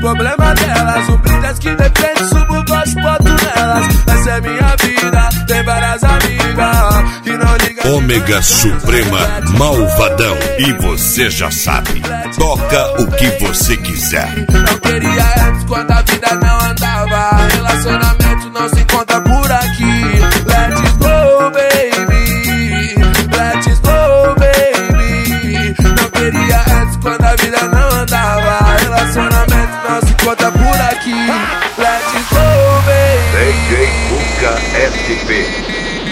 problema delas. Um brindes que defende, subo, gosto, boto nelas. Essa é minha vida, tem várias amigas que não ligam. Ômega Suprema Malvadão. E você já sabe, toca o que você quiser. Não queria antes quando a vida não andava. Relacionamento não se encontra por aqui. Let's go, baby. Let's go, baby. Não queria antes quando a vida não andava. Relacionamento não se encontra por aqui. Let's go, baby. DJ Fuga SP.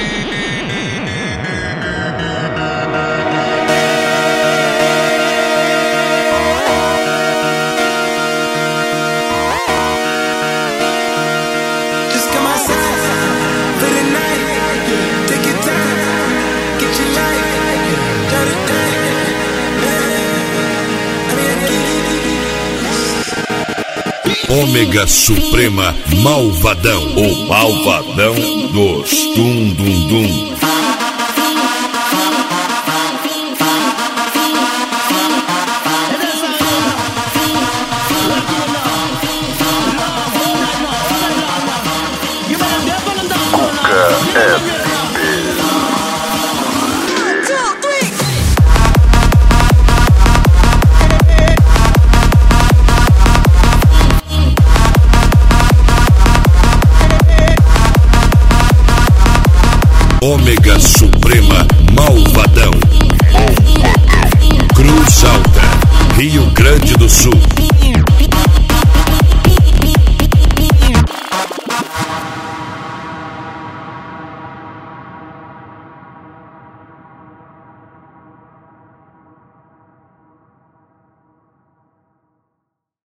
Ômega Suprema Malvadão. O malvadão dos dum-dum-dum. Ômega Suprema Malvadão. Cruz Alta, Rio Grande do Sul.